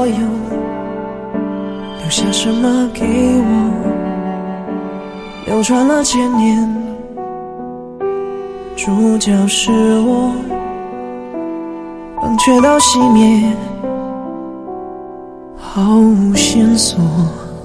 所有，留下什么给我？流传了千年，主角是我，冷却到熄灭，毫无线索。